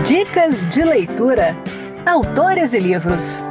Dicas de leitura. Autores e livros.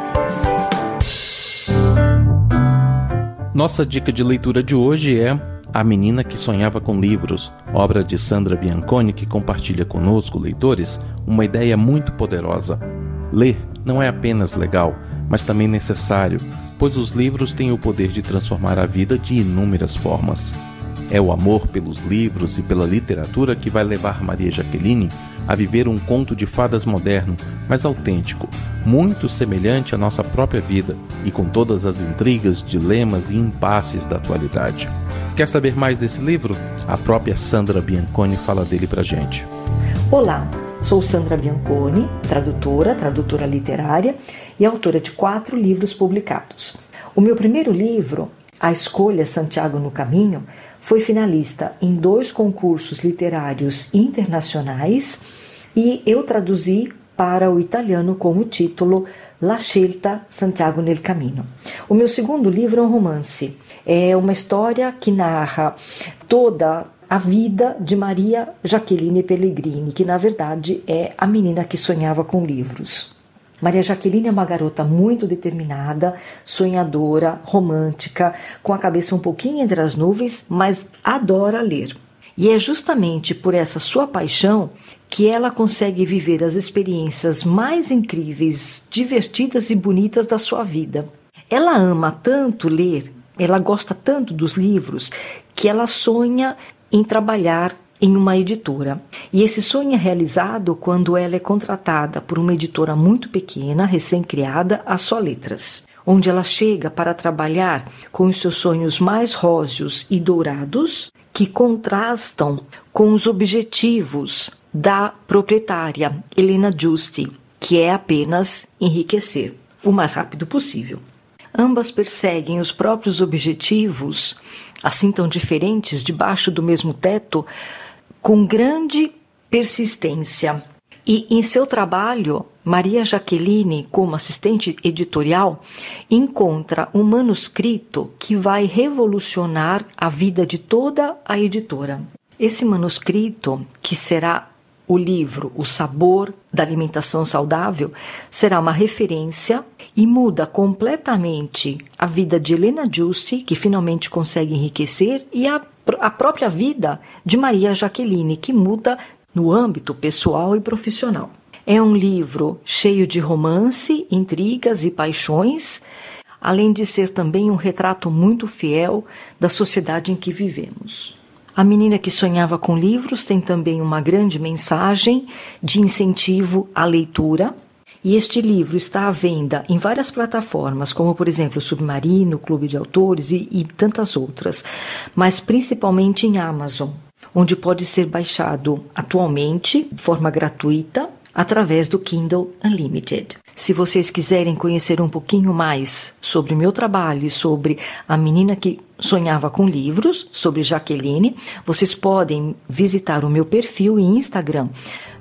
Nossa dica de leitura de hoje é A Menina que Sonhava com Livros, obra de Sandra Bianconi, que compartilha conosco, leitores, uma ideia muito poderosa. Ler não é apenas legal, mas também necessário, pois os livros têm o poder de transformar a vida de inúmeras formas. É o amor pelos livros e pela literatura que vai levar Maria Jaqueline a viver um conto de fadas moderno, mas autêntico, muito semelhante à nossa própria vida e com todas as intrigas, dilemas e impasses da atualidade. Quer saber mais desse livro? A própria Sandra Bianconi fala dele pra gente. Olá, sou Sandra Bianconi, tradutora literária e autora de 4 livros publicados. O meu primeiro livro, A Escolha Santiago no Caminho, foi finalista em 2 concursos literários internacionais e eu traduzi para o italiano com o título La Scelta Santiago nel Cammino. O meu segundo livro é um romance. É uma história que narra toda a vida de Maria Jaqueline Pellegrini, que na verdade é a menina que sonhava com livros. Maria Jaqueline é uma garota muito determinada, sonhadora, romântica, com a cabeça um pouquinho entre as nuvens, mas adora ler. E é justamente por essa sua paixão que ela consegue viver as experiências mais incríveis, divertidas e bonitas da sua vida. Ela ama tanto ler, ela gosta tanto dos livros, que ela sonha em trabalhar em uma editora. E esse sonho é realizado quando ela é contratada por uma editora muito pequena, recém-criada, a Só Letras, onde ela chega para trabalhar com os seus sonhos mais róseos e dourados, que contrastam com os objetivos da proprietária, Helena Giusti, que é apenas enriquecer o mais rápido possível. Ambas perseguem os próprios objetivos, assim tão diferentes, debaixo do mesmo teto, com grande persistência. E em seu trabalho, Maria Jaqueline, como assistente editorial, encontra um manuscrito que vai revolucionar a vida de toda a editora. Esse manuscrito, que será o livro O Sabor da Alimentação Saudável, será uma referência e muda completamente a vida de Helena Giusti, que finalmente consegue enriquecer, e a própria vida de Maria Jaqueline, que muda no âmbito pessoal e profissional. É um livro cheio de romance, intrigas e paixões, além de ser também um retrato muito fiel da sociedade em que vivemos. A Menina que Sonhava com Livros tem também uma grande mensagem de incentivo à leitura, e este livro está à venda em várias plataformas, como por exemplo o Submarino, Clube de Autores e tantas outras, mas principalmente em Amazon, onde pode ser baixado atualmente de forma gratuita através do Kindle Unlimited. Se vocês quiserem conhecer um pouquinho mais sobre o meu trabalho e sobre a Menina que Sonhava com Livros, sobre Jaqueline, vocês podem visitar o meu perfil em Instagram,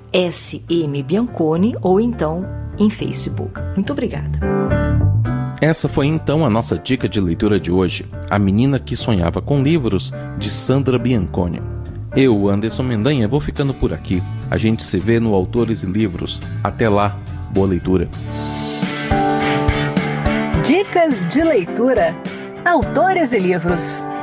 SM Bianconi, ou então em Facebook. Muito obrigada. Essa foi então a nossa dica de leitura de hoje, A Menina que Sonhava com Livros, de Sandra Bianconi. Eu, Anderson Mendanha, vou ficando por aqui. A gente se vê no Autores e Livros. Até lá, boa leitura. Dicas de leitura. Autores e livros.